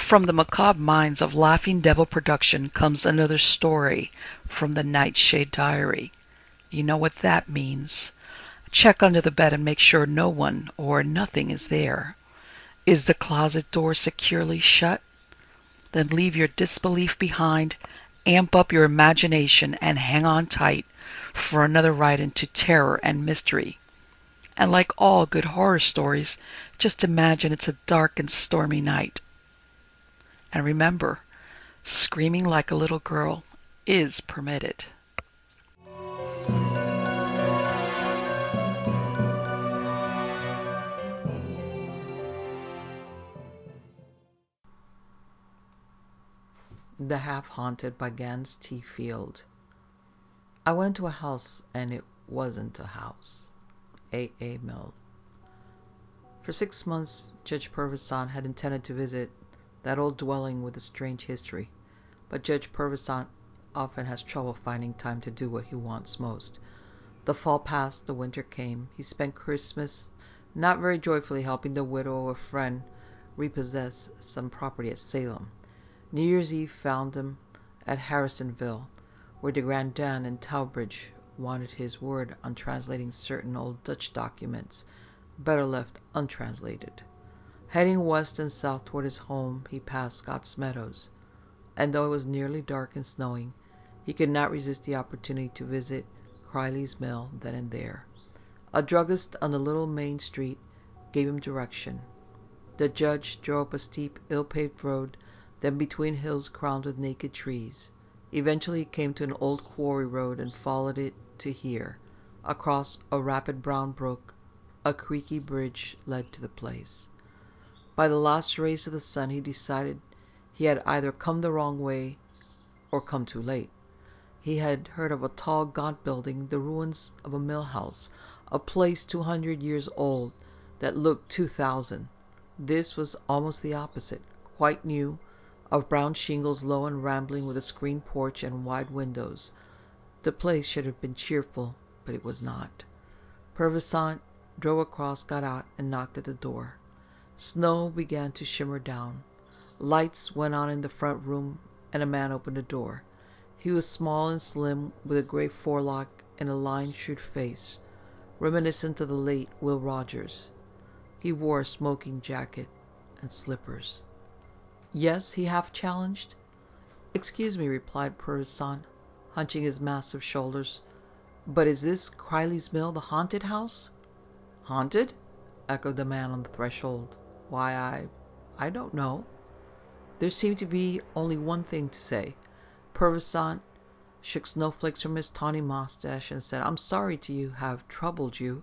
From the macabre minds of Laughing Devil Production comes another story from the Nightshade Diary. You know what that means. Check under the bed and make sure no one or nothing is there. Is the closet door securely shut? Then leave your disbelief behind, amp up your imagination, and hang on tight for another ride into terror and mystery. And like all good horror stories, just imagine it's a dark and stormy night. And remember, screaming like a little girl is permitted. The Half Haunted by Gans T. Field. I went into a house and it wasn't a house. A. A. Mill. For 6 months, Judge Purvisant had intended to visit that old dwelling with a strange history, but Judge Purvisant often has trouble finding time to do what he wants most. The fall passed, the winter came. He spent Christmas not very joyfully helping the widow of a friend repossess some property at Salem. New Year's Eve found him at Harrisonville, where the Grand Dan in Talbridge wanted his word on translating certain old Dutch documents, better left untranslated. Heading west and south toward his home, he passed Scott's Meadows, and though it was nearly dark and snowing, he could not resist the opportunity to visit Criley's Mill then and there. A druggist on the little main street gave him direction. The judge drove up a steep, ill-paved road, then between hills crowned with naked trees. Eventually he came to an old quarry road and followed it to here. Across a rapid brown brook, a creaky bridge led to the place. By the last rays of the sun he decided he had either come the wrong way or come too late. He had heard of a tall, gaunt building, the ruins of a mill house, a place 200 years old that looked 2,000. This was almost the opposite, quite new, of brown shingles, low and rambling, with a screened porch and wide windows. The place should have been cheerful, but it was not. Purvisant drove across, got out, and knocked at the door. Snow began to shimmer down. Lights went on in the front room, and a man opened the door. He was small and slim, with a gray forelock and a lined, shrewd face, reminiscent of the late Will Rogers. He wore a smoking jacket and slippers. "Yes?" he half challenged. "Excuse me," replied Purvisant, hunching his massive shoulders, "but is this Criley's Mill the haunted house?" "Haunted?" echoed the man on the threshold. "Why, I don't know." There seemed to be only one thing to say. Purvisant shook snowflakes from his tawny mustache and said, "I'm sorry to have troubled you.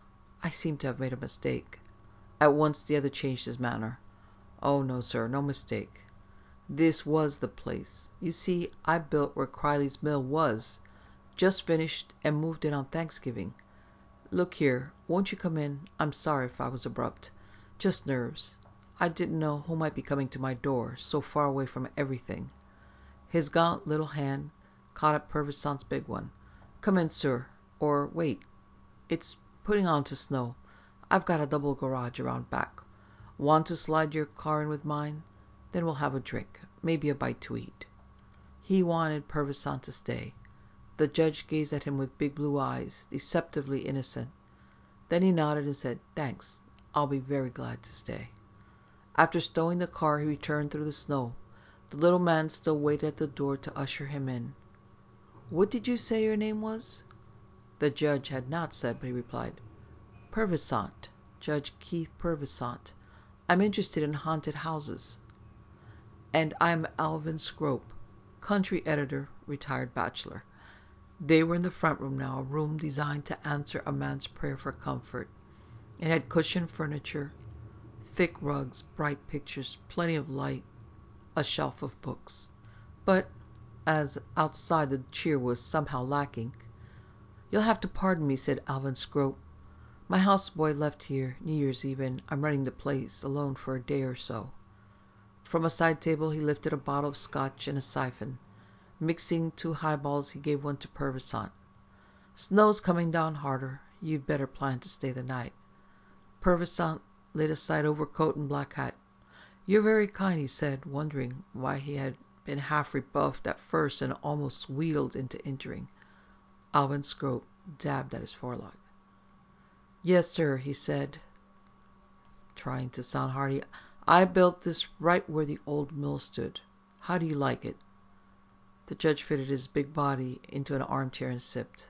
I seem to have made a mistake." At once the other changed his manner. "Oh, no, sir, no mistake. This was the place. You see, I built where Criley's Mill was. Just finished and moved in on Thanksgiving. Look here, won't you come in? I'm sorry if I was abrupt. Just nerves. I didn't know who might be coming to my door, so far away from everything." His gaunt little hand caught at Purvisant's big one. "Come in, sir. Or wait. It's putting on to snow. I've got a double garage around back. Want to slide your car in with mine? Then we'll have a drink, maybe a bite to eat." He wanted Purvisant to stay. The judge gazed at him with big blue eyes, deceptively innocent. Then he nodded and said, "Thanks. I'll be very glad to stay." After stowing the car, he returned through the snow. The little man still waited at the door to usher him in. "What did you say your name was?" The judge had not said, but he replied, "Purvisant. Judge Keith Purvisant. I'm interested in haunted houses." "And I'm Alvin Scrope, country editor, retired bachelor." They were in the front room now, a room designed to answer a man's prayer for comfort. It had cushioned furniture, thick rugs, bright pictures, plenty of light, a shelf of books. But, as outside, the cheer was somehow lacking. "You'll have to pardon me," said Alvin Scrope. "My houseboy left here New Year's Eve, and I'm running the place alone for a day or so." From a side table he lifted a bottle of scotch and a siphon. Mixing 2 highballs, he gave one to Purvisant. "Snow's coming down harder. You'd better plan to stay the night." Purvisant laid aside overcoat and black hat. "You're very kind," he said, wondering why he had been half rebuffed at first and almost wheedled into entering. Alvin Scrope dabbed at his forelock. "Yes, sir," he said, trying to sound hearty. "I built this right where the old mill stood. How do you like it?" The judge fitted his big body into an armchair and sipped.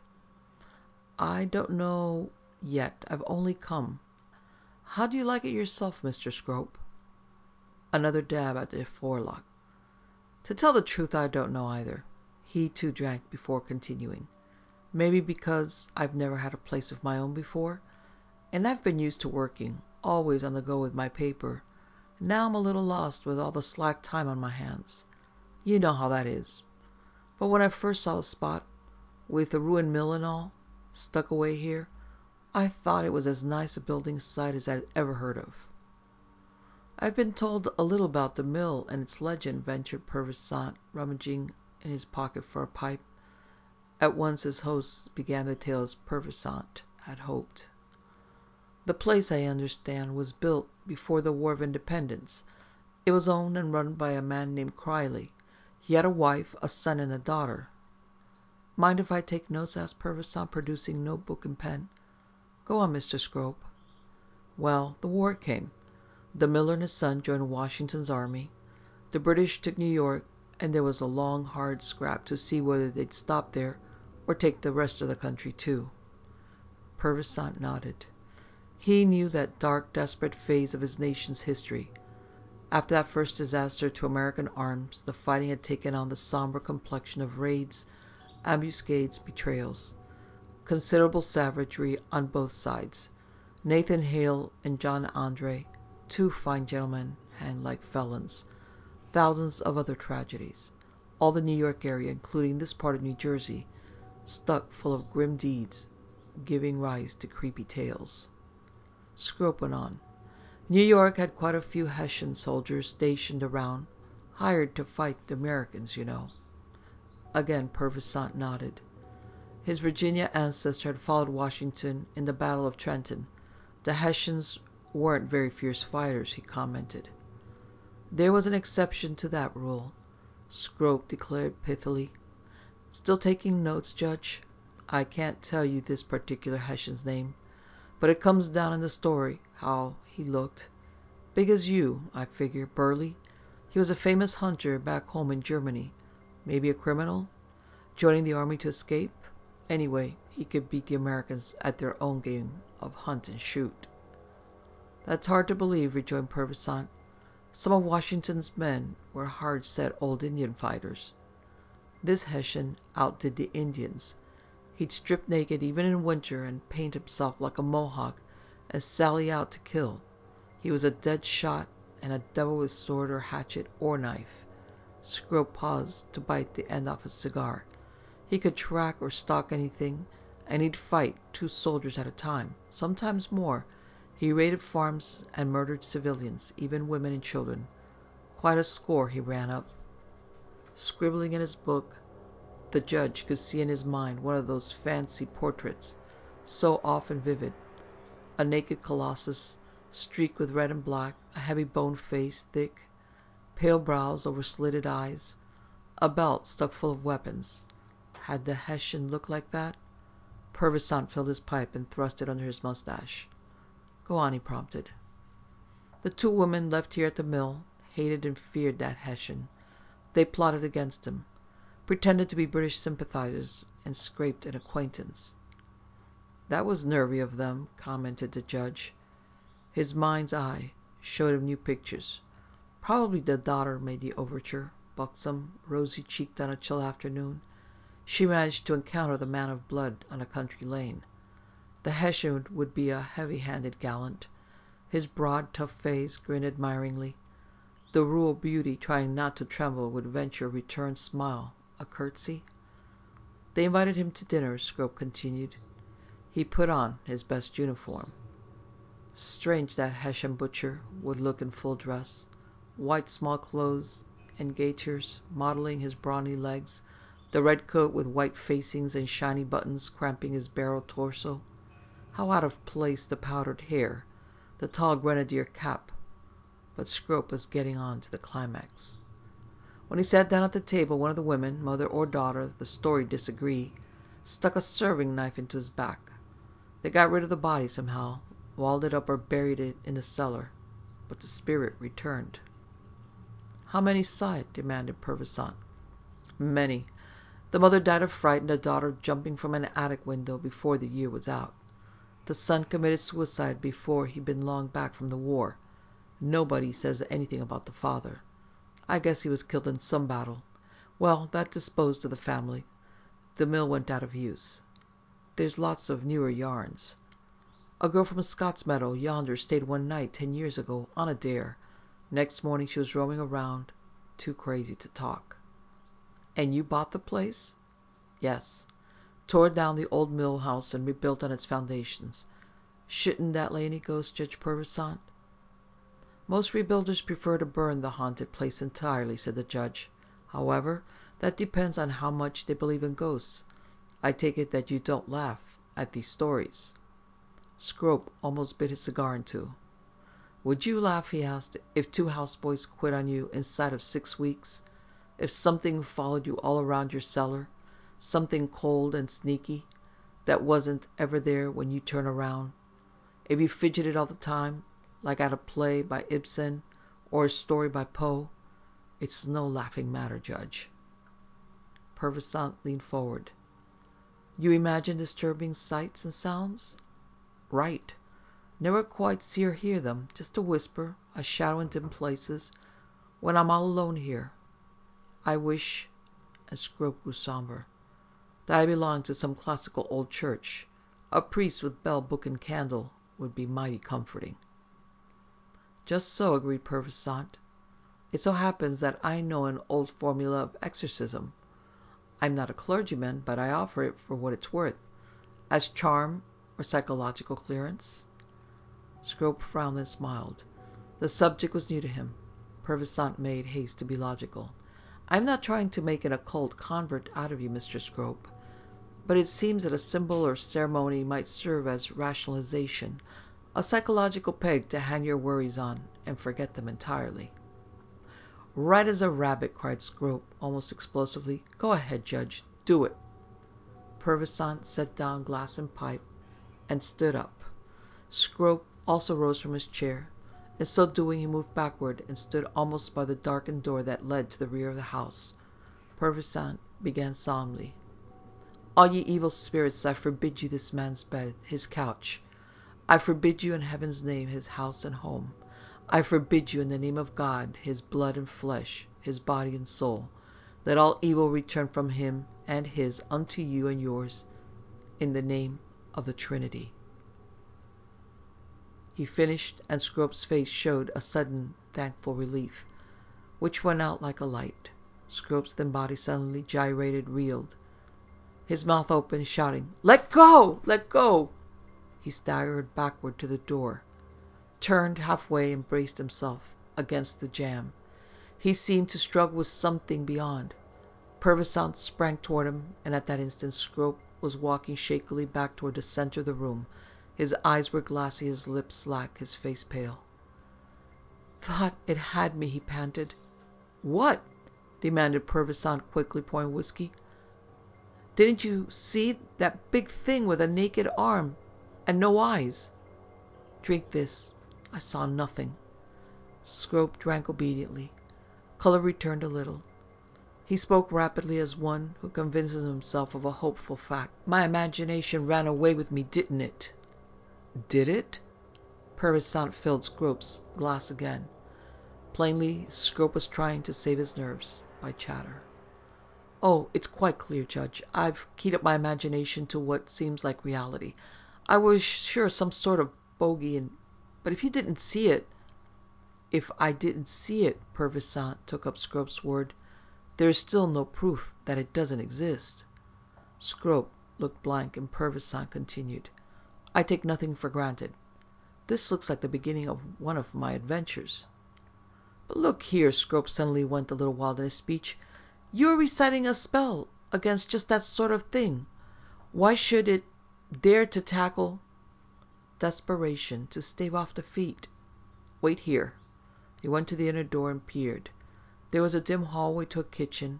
"I don't know yet. I've only come. How do you like it yourself, Mr. Scrope?" Another dab at the forelock. "To tell the truth, I don't know either." He too drank before continuing. "Maybe because I've never had a place of my own before, and I've been used to working, always on the go with my paper. Now I'm a little lost with all the slack time on my hands. You know how that is. But when I first saw the spot, with the ruined mill and all, stuck away here, I thought it was as nice a building site as I'd ever heard of." "I've been told a little about the mill and its legend," ventured Purvis Sant, rummaging in his pocket for a pipe. At once his host began the tale as Purvis Sant had hoped. "The place, I understand, was built before the War of Independence. It was owned and run by a man named Criley. He had a wife, a son, and a daughter." "Mind if I take notes?" asked Purvis Sant, producing notebook and pen. "Go on, Mr. Scrope." "Well, the war came. The miller and his son joined Washington's army. The British took New York, and there was a long, hard scrap to see whether they'd stop there or take the rest of the country too." Purvis Sant nodded. He knew that dark, desperate phase of his nation's history. After that first disaster to American arms, the fighting had taken on the somber complexion of raids, ambuscades, betrayals. Considerable savagery on both sides. Nathan Hale and John Andre, two fine gentlemen, hanged like felons. Thousands of other tragedies. All the New York area, including this part of New Jersey, stuck full of grim deeds, giving rise to creepy tales. Scrope went on. New York had quite a few Hessian soldiers stationed around, hired to fight the Americans, you know. Again Purvis Sant nodded. His Virginia ancestor had followed Washington in the Battle of Trenton. The Hessians weren't very fierce fighters, he commented. "There was an exception to that rule," Scrope declared pithily. "Still taking notes, Judge? I can't tell you this particular Hessian's name, but it comes down in the story how he looked. Big as you, I figure, burly. He was a famous hunter back home in Germany. Maybe a criminal, joining the army to escape. Anyway, he could beat the Americans at their own game of hunt and shoot." "That's hard to believe," rejoined Purvis Sant. "Some of Washington's men were hard-set old Indian fighters. This Hessian outdid the Indians. He'd strip naked even in winter and paint himself like a Mohawk and sally out to kill. He was a dead shot and a devil with sword or hatchet or knife." Scrope paused to bite the end off his cigar. "He could track or stalk anything, and he'd fight 2 soldiers at a time, sometimes more. He raided farms and murdered civilians, even women and children. Quite a score he ran up." Scribbling in his book, the judge could see in his mind one of those fancy portraits, so often vivid. A naked colossus, streaked with red and black, a heavy boned face, thick, pale brows over slitted eyes, a belt stuck full of weapons. Had the Hessian looked like that? Purvis Sant filled his pipe and thrust it under his mustache. "Go on," he prompted. "The 2 women left here at the mill hated and feared that Hessian. They plotted against him, pretended to be British sympathizers, and scraped an acquaintance." "That was nervy of them," commented the judge. His mind's eye showed him new pictures. Probably the daughter made the overture, buxom, rosy-cheeked on a chill afternoon. She managed to encounter the man of blood on a country lane. The Hessian would be a heavy-handed gallant. His broad, tough face grinned admiringly. The rural beauty, trying not to tremble, would venture a return smile, a curtsy. "They invited him to dinner," Scrope continued. "He put on his best uniform. Strange that Hessian butcher would look in full dress. White small clothes and gaiters modeling his brawny legs, the red coat with white facings and shiny buttons cramping his barrel torso. How out of place the powdered hair, the tall grenadier cap. but Scrope was getting on to the climax. When he sat down at the table, one of the women, mother or daughter, the story disagreed, stuck a serving knife into his back. They got rid of the body somehow, walled it up or buried it in the cellar, but the spirit returned. How many saw it? Demanded Purvisant. Many. The mother died of fright and the daughter jumping from an attic window before the year was out. The son committed suicide before he'd been long back from the war. Nobody says anything about the father. I guess he was killed in some battle. Well, that disposed of the family. The mill went out of use. There's lots of newer yarns. A girl from Scott's Meadow yonder stayed one night 10 years ago on a dare. Next morning she was roaming around, too crazy to talk. And you bought the place? Yes. Tore down the old mill house and rebuilt on its foundations. Shouldn't that lay any ghost, Judge Purvisant? Most rebuilders prefer to burn the haunted place entirely, said the judge. However, that depends on how much they believe in ghosts. I take it that you don't laugh at these stories. Scrope almost bit his cigar in two. Would you laugh, he asked, if 2 houseboys quit on you inside of 6 weeks? If something followed you all around your cellar? Something cold and sneaky that wasn't ever there when you turn around? If you fidgeted all the time, like at a play by Ibsen or a story by Poe? It's no laughing matter, Judge. Purvisant leaned forward. You imagine disturbing sights and sounds? Right. Never quite see or hear them, just a whisper, a shadow in dim places, when I'm all alone here. I wish, and Scrope grew somber, that I belonged to some classical old church. A priest with bell, book, and candle would be mighty comforting. Just so, agreed Purvisant. It so happens that I know an old formula of exorcism. I'm not a clergyman, but I offer it for what it's worth, as charm or psychological clearance. Scrope frowned and smiled. The subject was new to him. Purvisant made haste to be logical. I'm not trying to make an occult convert out of you, Mr. Scrope, but it seems that a symbol or ceremony might serve as rationalization, a psychological peg to hang your worries on and forget them entirely. Right as a rabbit, cried Scrope, almost explosively. Go ahead, Judge. Do it. Purvisant set down glass and pipe and stood up. Scrope also rose from his chair. In so doing, he moved backward and stood almost by the darkened door that led to the rear of the house. Purvisant began solemnly. All ye evil spirits, I forbid you this man's bed, his couch. I forbid you in heaven's name his house and home. I forbid you in the name of God his blood and flesh, his body and soul. Let all evil return from him and his unto you and yours, in the name of the Trinity. He finished, and Scrope's face showed a sudden, thankful relief, which went out like a light. Scrope's thin body suddenly gyrated, reeled. His mouth opened, shouting, Let go! Let go! He staggered backward to the door, turned halfway and braced himself against the jamb. He seemed to struggle with something beyond. Purvisant sprang toward him, and at that instant Scrope was walking shakily back toward the center of the room. His eyes were glassy, his lips slack, his face pale. Thought it had me, he panted. What? Demanded Purvisant, quickly pouring whiskey. Didn't you see that big thing with a naked arm and no eyes? Drink this. I saw nothing. Scrope drank obediently. Color returned a little. He spoke rapidly as one who convinces himself of a hopeful fact. My imagination ran away with me, didn't it? Did it? Purvisant filled Scrope's glass again. Plainly, Scrope was trying to save his nerves by chatter. Oh, it's quite clear, Judge. I've keyed up my imagination to what seems like reality. I was sure some sort of bogey, but if you didn't see it... If I didn't see it, Purvisant took up Scrope's word, there is still no proof that it doesn't exist. Scrope looked blank, and Purvisant continued. I take nothing for granted. This looks like the beginning of one of my adventures. But look here, Scrope suddenly went a little wild in his speech. You're reciting a spell against just that sort of thing. Why should it dare to tackle desperation, to stave off defeat? Wait here. He went to the inner door and peered. There was a dim hallway to a kitchen,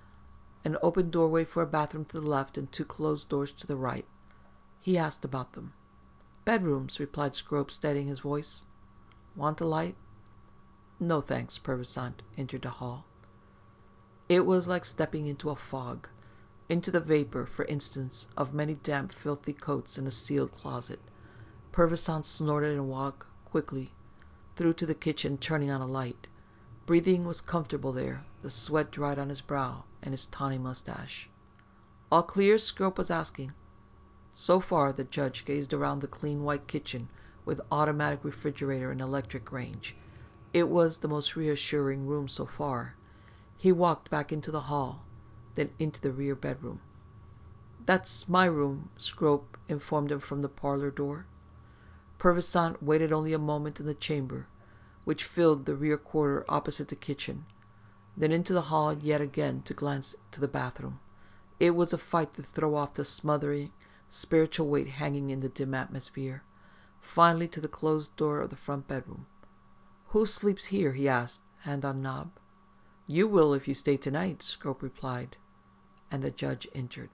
an open doorway for a bathroom to the left, and 2 closed doors to the right. He asked about them. "Bedrooms," replied Scrope, steadying his voice. "Want a light?" "No, thanks." Purvisant entered the hall. It was like stepping into a fog, into the vapor, for instance, of many damp, filthy coats in a sealed closet. Purvisant snorted and walked quickly through to the kitchen, turning on a light. Breathing was comfortable there. The sweat dried on his brow and his tawny mustache. "All clear?" Scrope was asking. So far, the judge gazed around the clean white kitchen with automatic refrigerator and electric range. It was the most reassuring room so far. He walked back into the hall, then into the rear bedroom. "That's my room," Scrope informed him from the parlor door. Purvisant waited only a moment in the chamber, which filled the rear quarter opposite the kitchen, then into the hall yet again to glance to the bathroom. It was a fight to throw off the smothering spiritual weight hanging in the dim atmosphere. Finally to the closed door of the front bedroom. "Who sleeps here?" he asked, hand on knob. "You will if you stay tonight," Scrope replied, and the judge entered.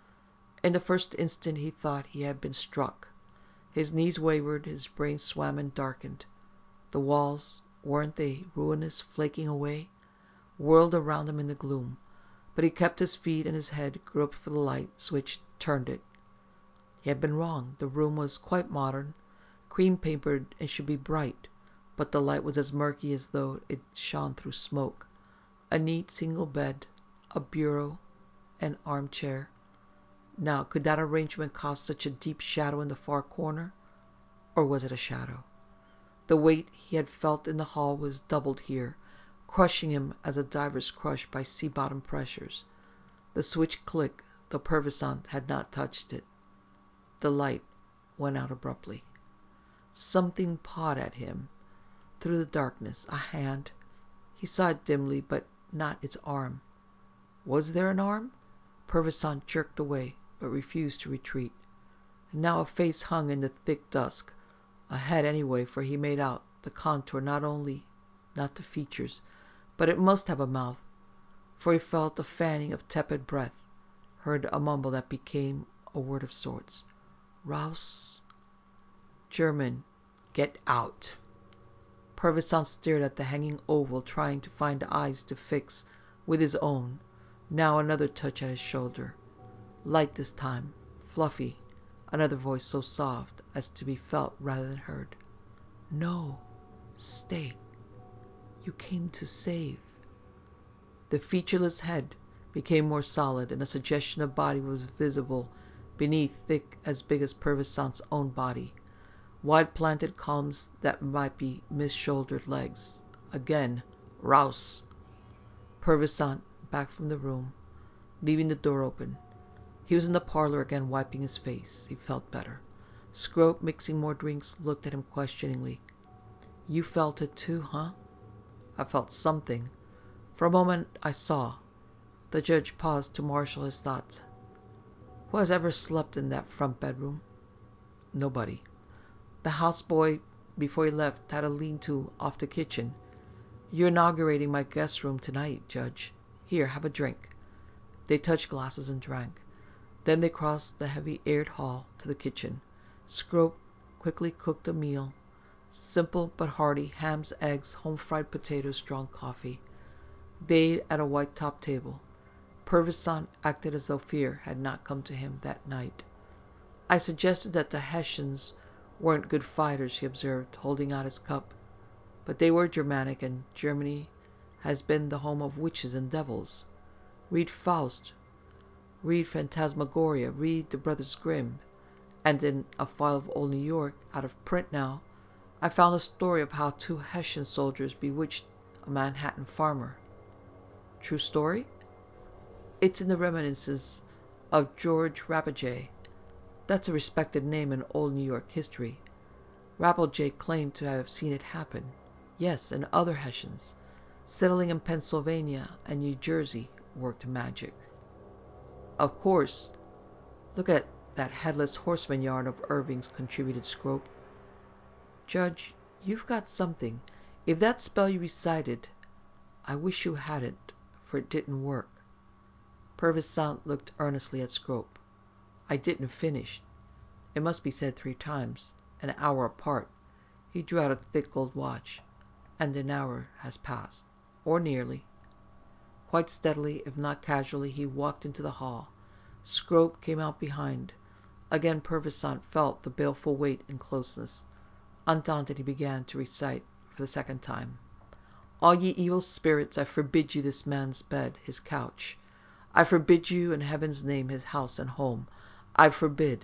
In the first instant he thought he had been struck. His knees wavered, his brain swam and darkened. The walls, weren't they ruinous, flaking away, whirled around him in the gloom. But he kept his feet and his head, groped for the light switch, turned it. He had been wrong. The room was quite modern, cream-papered, and should be bright, but the light was as murky as though it shone through smoke. A neat single bed, a bureau, an armchair. Now, could that arrangement cast such a deep shadow in the far corner? Or was it a shadow? The weight he had felt in the hall was doubled here, crushing him as a diver's crushed by sea-bottom pressures. The switch clicked, though Purvisant had not touched it. The light went out abruptly. Something pawed at him through the darkness, a hand. He saw it dimly, but not its arm. Was there an arm? Purvisant jerked away, but refused to retreat. And now a face hung in the thick dusk. A head anyway, for he made out the contour, not the features, but it must have a mouth, for he felt a fanning of tepid breath, heard a mumble that became a word of sorts. "Raus." German. "Get out." Purvisant stared at the hanging oval, trying to find eyes to fix with his own. Now another touch at his shoulder. Light this time, fluffy. Another voice so soft as to be felt rather than heard. "No, stay. You came to save." The featureless head became more solid, and a suggestion of body was visible beneath, thick as big as Purvisant's own body. Wide planted columns that might be mis-shouldered legs. Again, "Raus." Purvisant back from the room, leaving the door open. He was in the parlor again, wiping his face. He felt better. Scrope, mixing more drinks, looked at him questioningly. "You felt it too, huh?" "I felt something. For a moment I saw." The judge paused to marshal his thoughts. "Who has ever slept in that front bedroom?" "Nobody. The houseboy, before he left, had a lean-to off the kitchen. You're inaugurating my guest room tonight, Judge. Here, have a drink." They touched glasses and drank. Then they crossed the heavy aired hall to the kitchen. Scrope quickly cooked a meal. Simple but hearty: hams, eggs, home-fried potatoes, strong coffee. They ate at a white-top table. Purvisant acted as though fear had not come to him that night. "I suggested that the Hessians weren't good fighters," he observed, holding out his cup. "But they were Germanic, and Germany has been the home of witches and devils. Read Faust, read Phantasmagoria, read the Brothers Grimm, and in a file of old New York, out of print now, I found a story of how 2 Hessian soldiers bewitched a Manhattan farmer." "True story?" "It's in the reminiscences of George Rappeljet. That's a respected name in old New York history. Rappeljet claimed to have seen it happen. Yes, and other Hessians, settling in Pennsylvania and New Jersey, worked magic." "Of course. Look at that Headless Horseman yarn of Irving's," contributed Scrope. "Judge, you've got something. If that spell you recited, I wish you hadn't, for it didn't work. Purvis Sant looked earnestly at Scrope. I didn't finish. It must be said 3 times, an hour apart. He drew out a thick gold watch. And an hour has passed, or nearly. Quite steadily, if not casually, he walked into the hall. Scrope came out behind. Again Purvis Sant felt the baleful weight and closeness. Undaunted, he began to recite for the second time. All ye evil spirits, I forbid you this man's bed, his couch. I forbid you in heaven's name his house and home. I forbid.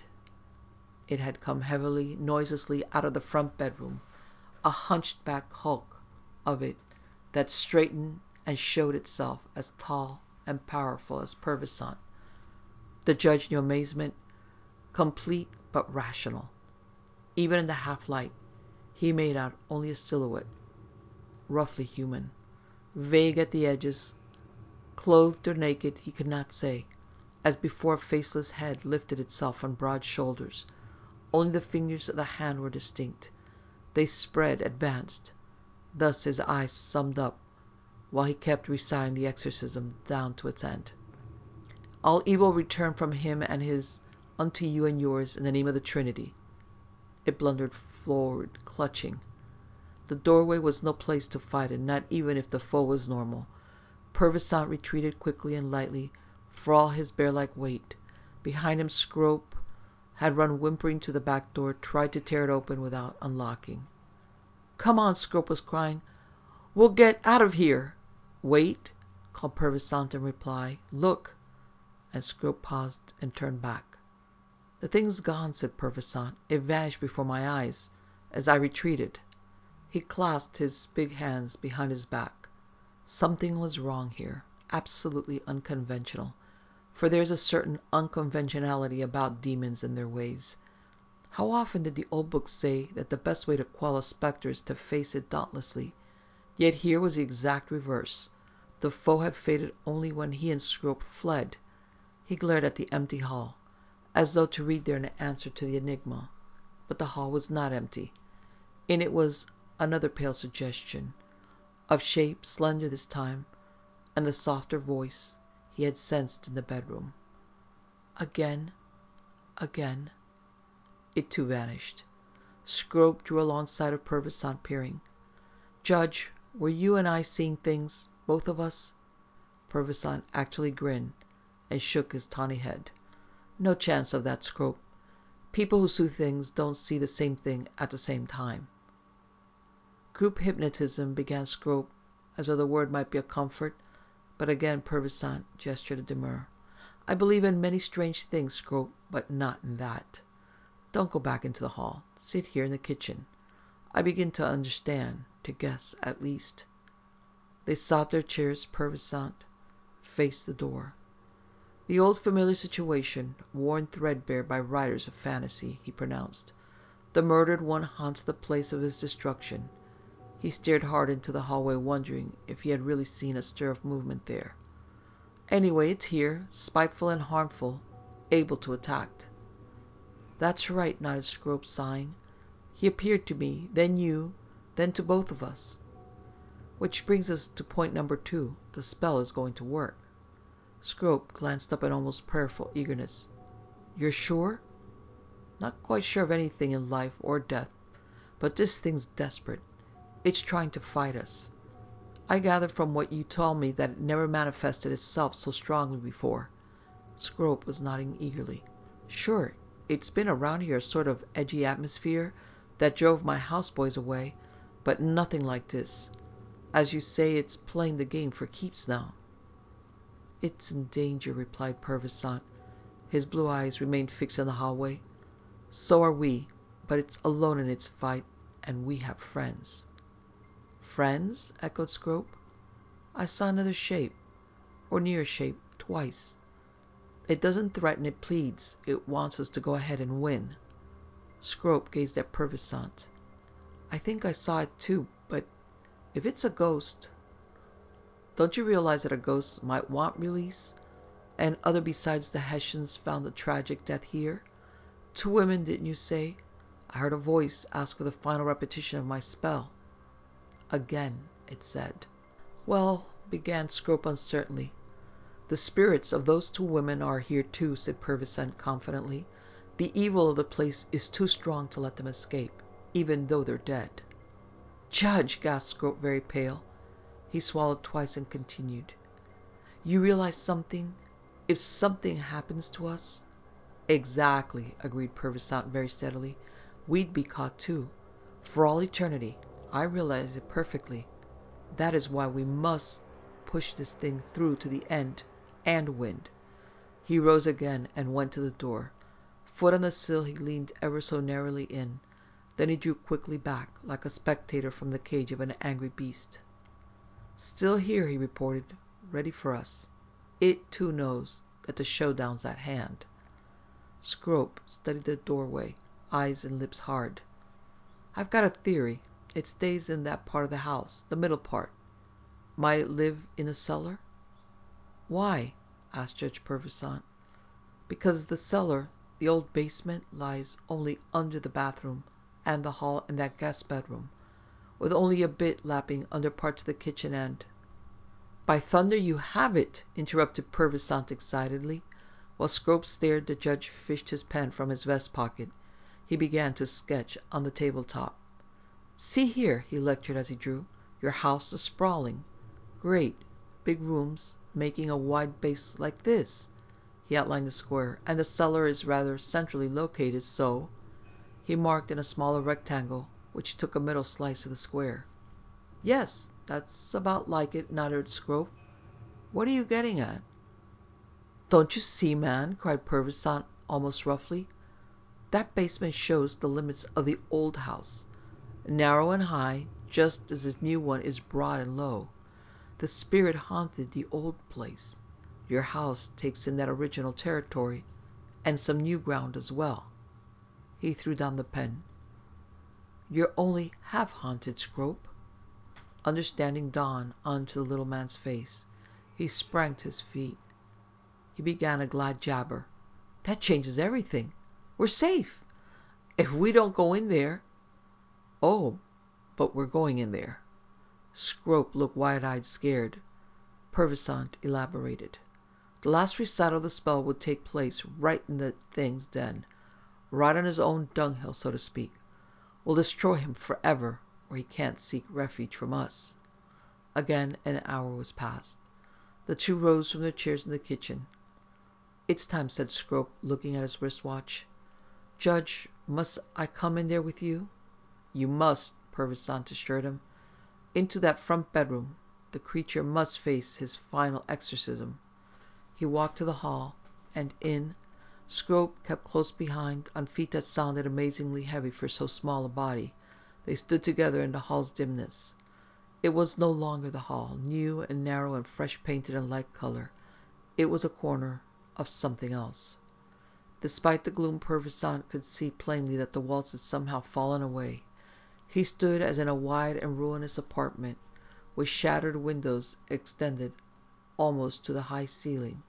It had come heavily, noiselessly out of the front bedroom, a hunchback hulk of it that straightened and showed itself as tall and powerful as Purvis Sant. The judge knew amazement, complete but rational. Even in the half-light, he made out only a silhouette, roughly human, vague at the edges, clothed or naked, he could not say. As before, a faceless head lifted itself on broad shoulders. Only the fingers of the hand were distinct. They spread, advanced. Thus his eyes summed up, while he kept reciting the exorcism down to its end. All evil return from him and his unto you and yours in the name of the Trinity. It blundered forward, clutching. The doorway was no place to fight in, not even if the foe was normal. Purvis Sant retreated quickly and lightly, for all his bear-like weight. Behind him, Scrope had run whimpering to the back door, tried to tear it open without unlocking. "Come on," Scrope was crying. "We'll get out of here." "Wait," called Purvis Sant in reply. "Look." And Scrope paused and turned back. "The thing's gone," said Purvis Sant. "It vanished before my eyes, as I retreated." He clasped his big hands behind his back. Something was wrong here, absolutely unconventional, for there's a certain unconventionality about demons and their ways. How often did the old books say that the best way to quell a spectre is to face it dauntlessly? Yet here was the exact reverse. The foe had faded only when he and Scrope fled. He glared at the empty hall, as though to read there an answer to the enigma. But the hall was not empty. In it was another pale suggestion, of shape, slender this time, and the softer voice he had sensed in the bedroom. Again, again, it too vanished. Scrope drew alongside of Purvis Sant, peering. "Judge, were you and I seeing things, both of us?" Purvis Sant actually grinned and shook his tawny head. "No chance of that, Scrope. People who see things don't see the same thing at the same time." "Group hypnotism," began Scrope, as though the word might be a comfort, but again Purvis Sant gestured a demur. "I believe in many strange things, Scrope, but not in that. Don't go back into the hall. Sit here in the kitchen. I begin to understand, to guess, at least." They sought their chairs. Purvis Sant faced the door. "The old familiar situation, worn threadbare by writers of fantasy," he pronounced. "The murdered one haunts the place of his destruction." He stared hard into the hallway, wondering if he had really seen a stir of movement there. "Anyway, it's here, spiteful and harmful, able to attack." "That's right," nodded Scrope, sighing. "He appeared to me, then you, then to both of us. Which brings us to point number 2. The spell is going to work." Scrope glanced up in almost prayerful eagerness. "You're sure?" "Not quite sure of anything in life or death, but this thing's desperate. It's trying to fight us. I gathered from what you told me that it never manifested itself so strongly before." Scrope was nodding eagerly. "Sure, it's been around here, a sort of edgy atmosphere that drove my houseboys away, but nothing like this. As you say, it's playing the game for keeps now." "It's in danger," replied Purvis Sant. His blue eyes remained fixed on the hallway. "So are we, but it's alone in its fight, and we have friends." "Friends?" echoed Scrope. "I saw another shape, or near shape, twice. It doesn't threaten, it pleads. It wants us to go ahead and win." Scrope gazed at Purvis Sant. "I think I saw it too, but if it's a ghost..." "Don't you realize that a ghost might want release? And other besides the Hessians found a tragic death here? 2 women, didn't you say? I heard a voice ask for the final repetition of my spell." Again it said. "Well," began Scrope uncertainly. "The spirits of those two women are here too," said Purvisant confidently. "The evil of the place is too strong to let them escape, even though they're dead." "Judge!" gasped Scrope, very pale. He swallowed twice and continued. "You realize something? If something happens to us—" "Exactly," agreed Purvisant very steadily. "We'd be caught too. For all eternity. I realize it perfectly. That is why we must push this thing through to the end and win." He rose again and went to the door. Foot on the sill, he leaned ever so narrowly in. Then he drew quickly back, like a spectator from the cage of an angry beast. "Still here," he reported, "ready for us. It, too, knows that the showdown's at hand." Scrope studied the doorway, eyes and lips hard. "I've got a theory. It stays in that part of the house, the middle part. Might it live in the cellar?" "Why?" asked Judge Purvisant. "Because the cellar, the old basement, lies only under the bathroom and the hall and that guest bedroom, with only a bit lapping under parts of the kitchen and—" "By thunder, you have it!" interrupted Purvisant excitedly. While Scrope stared, the judge fished his pen from his vest pocket. He began to sketch on the tabletop. "See here," he lectured as he drew. "Your house is sprawling. Great big rooms making a wide base like this." He outlined the square. "And the cellar is rather centrally located, so—" He marked in a smaller rectangle, which took a middle slice of the square. "Yes, that's about like it," nodded Scrope. "What are you getting at?" "Don't you see, man?" cried Purvisant almost roughly. "That basement shows the limits of the old house. Narrow and high, just as this new one is broad and low. The spirit haunted the old place. Your house takes in that original territory, and some new ground as well." He threw down the pen. "You're only half haunted, Scrope." Understanding dawned onto the little man's face. He sprang to his feet. He began a glad jabber. "That changes everything. We're safe. If we don't go in there—" "Oh, but we're going in there." Scrope looked wide-eyed, scared. Purvisant elaborated. "The last recital of the spell would take place right in the thing's den, right on his own dunghill, so to speak. We'll destroy him forever, where he can't seek refuge from us." Again an hour was passed. The two rose from their chairs in the kitchen. "It's time," said Scrope, looking at his wristwatch. "Judge, must I come in there with you?" "You must," Purvisant assured him. "Into that front bedroom. The creature must face his final exorcism." He walked to the hall, and in. Scrope kept close behind, on feet that sounded amazingly heavy for so small a body. They stood together in the hall's dimness. It was no longer the hall, new and narrow and fresh painted in light color. It was a corner of something else. Despite the gloom, Purvisant could see plainly that the walls had somehow fallen away. He stood as in a wide and ruinous apartment, with shattered windows extended almost to the high ceiling.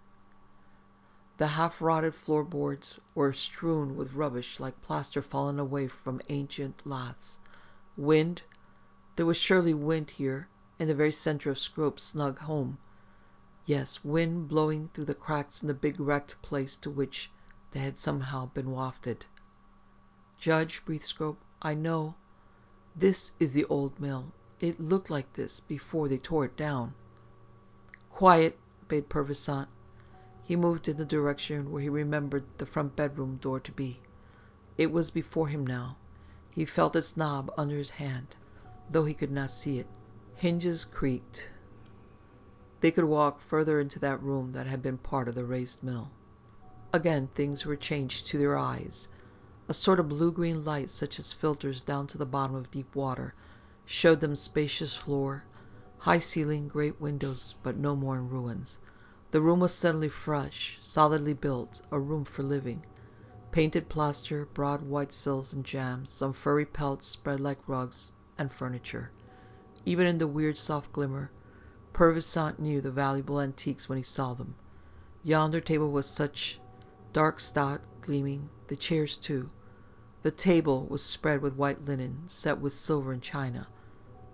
The half-rotted floorboards were strewn with rubbish like plaster fallen away from ancient laths. Wind? There was surely wind here, in the very center of Scrope's snug home. Yes, wind blowing through the cracks in the big wrecked place to which they had somehow been wafted. "Judge," breathed Scrope, "I know. This is the old mill. It looked like this before they tore it down." "Quiet," bade Purvisant. He moved in the direction where he remembered the front bedroom door to be. It was before him now. He felt its knob under his hand, though he could not see it. Hinges creaked. They could walk further into that room that had been part of the raised mill. Again things were changed to their eyes. A sort of blue-green light, such as filters down to the bottom of deep water, showed them spacious floor, high ceiling, great windows, but no more in ruins. The room was suddenly fresh, solidly built, a room for living. Painted plaster, broad white sills and jambs, some furry pelts spread like rugs, and furniture. Even in the weird soft glimmer, Purvisant knew the valuable antiques when he saw them. Yonder table was such, dark, stout, gleaming, the chairs too. The table was spread with white linen, set with silver and china.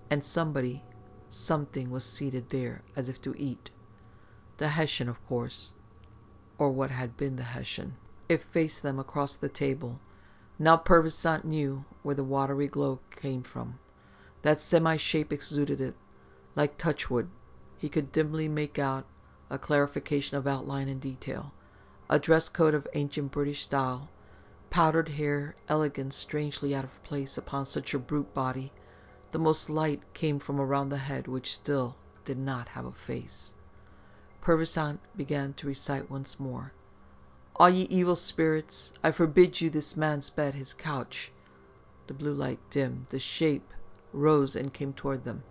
and something was seated there as if to eat. The Hessian, of course, or what had been the Hessian. It faced them across the table. Now Purvisant knew where the watery glow came from. That semi-shape exuded it. Like touchwood, he could dimly make out a clarification of outline and detail. A dress coat of ancient British style, powdered hair, elegant, strangely out of place upon such a brute body. The most light came from around the head, which still did not have a face. Purvisant began to recite once more. All ye evil spirits, I forbid you this man's bed, his couch. The blue light dimmed. The shape rose and came toward them.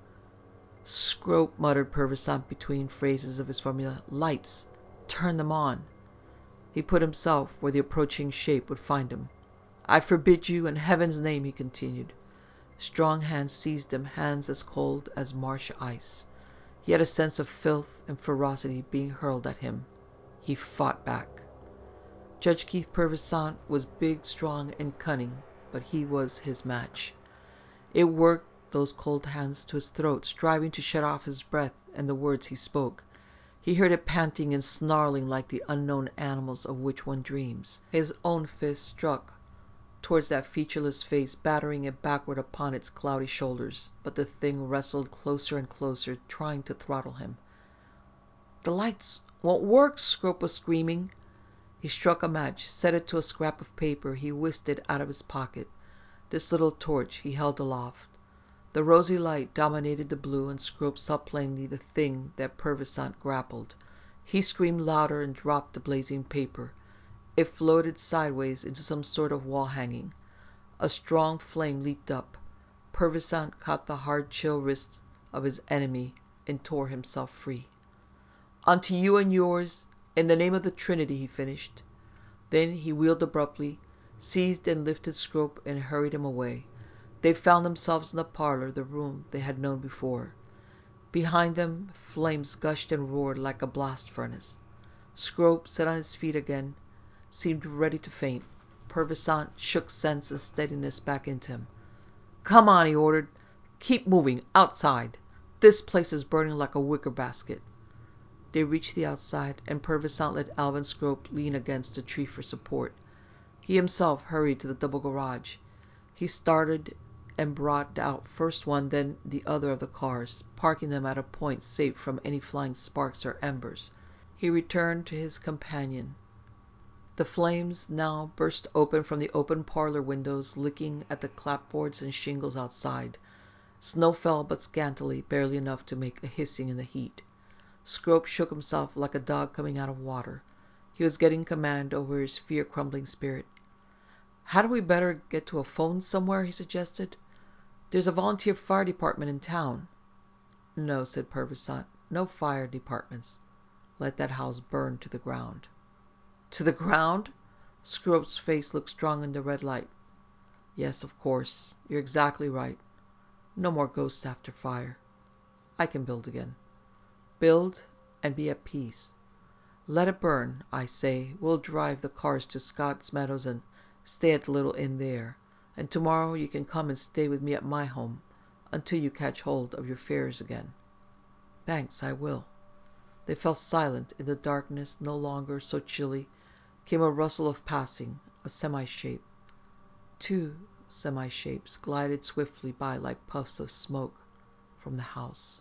Scrope, muttered Purvisant between phrases of his formula. Lights. Turn them on. He put himself where the approaching shape would find him. I forbid you, in heaven's name, he continued. Strong hands seized him, hands as cold as marsh ice. He had a sense of filth and ferocity being hurled at him. He fought back. Judge Keith Purvisant was big, strong, and cunning, but he was his match. It worked, those cold hands, to his throat, striving to shut off his breath and the words he spoke. He heard it panting and snarling like the unknown animals of which one dreams. His own fist struck towards that featureless face, battering it backward upon its cloudy shoulders, but the thing wrestled closer and closer, trying to throttle him. The lights won't work, Scrope was screaming. He struck a match, set it to a scrap of paper he whisked it out of his pocket. This little torch he held aloft. The rosy light dominated the blue, and Scrope saw plainly the thing that Purvisant grappled. He screamed louder and dropped the blazing paper. It floated sideways into some sort of wall hanging. A strong flame leaped up. Purvisant caught the hard, chill wrist of his enemy and tore himself free. Unto you and yours, in the name of the Trinity, he finished. Then he wheeled abruptly, seized and lifted Scrope, and hurried him away. They found themselves in the parlor, the room they had known before. Behind them, flames gushed and roared like a blast furnace. Scrope, set on his feet again, seemed ready to faint. Purvisant shook sense and steadiness back into him. Come on, he ordered. Keep moving, outside. This place is burning like a wicker basket. They reached the outside, and Purvisant let Alvin Scrope lean against a tree for support. He himself hurried to the double garage. He started and brought out first one, then the other of the cars, parking them at a point safe from any flying sparks or embers. He returned to his companion. The flames now burst open from the open parlor windows, licking at the clapboards and shingles outside. Snow fell but scantily, barely enough to make a hissing in the heat. Scrope shook himself like a dog coming out of water. He was getting command over his fear-crumbling spirit. Hadn't we better get to a phone somewhere, he suggested. There's a volunteer fire department in town. No, said Purvisant. No fire departments. Let that house burn to the ground. To the ground? Scrope's face looked strong in the red light. Yes, of course. You're exactly right. No more ghosts after fire. I can build again. Build and be at peace. Let it burn, I say. We'll drive the cars to Scott's Meadows and stay at the little inn there. And tomorrow you can come and stay with me at my home until you catch hold of your fares again. Thanks, I will. They fell silent. In the darkness, no longer so chilly, came a rustle of passing, a semi-shape. 2 semi-shapes glided swiftly by like puffs of smoke from the house.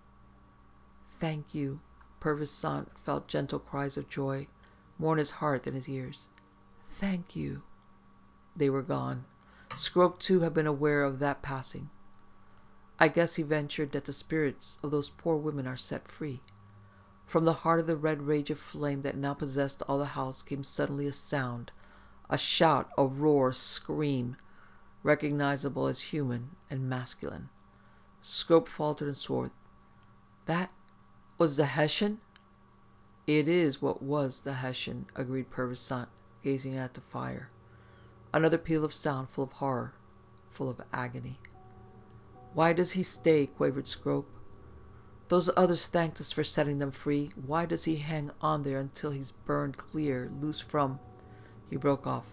Thank you. Purvisant felt gentle cries of joy, more in his heart than his ears. Thank you. They were gone. Scrope, too, had been aware of that passing. I guess, he ventured, that the spirits of those poor women are set free. From the heart of the red rage of flame that now possessed all the house came suddenly a sound, a shout, a roar, a scream, recognizable as human and masculine. Scrope faltered and swore. That was the Hessian? It is what was the Hessian, agreed Purvisant, gazing at the fire. Another peal of sound, full of horror, full of agony. Why does he stay? Quavered Scrope. Those others thanked us for setting them free. Why does he hang on there until he's burned clear, loose from... He broke off.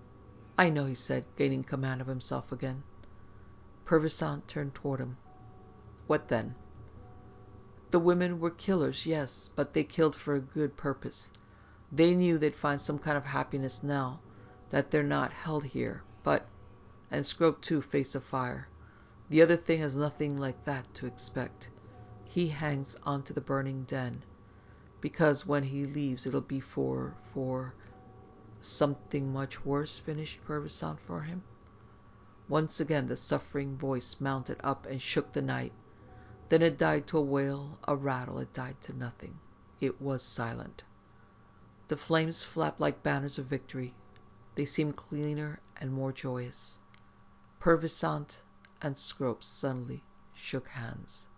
I know, he said, gaining command of himself again. Purvisant turned toward him. What then? The women were killers, yes, but they killed for a good purpose. They knew they'd find some kind of happiness now that they're not held here, but... And Scrope too faced a fire. The other thing has nothing like that to expect. He hangs onto the burning den, because when he leaves it'll be for... Something much worse, finished Purvisant for him. Once again the suffering voice mounted up and shook the night. Then it died to a wail, a rattle. It died to nothing. It was silent. The flames flapped like banners of victory. They seemed cleaner and more joyous. Purvisant and Scrope suddenly shook hands.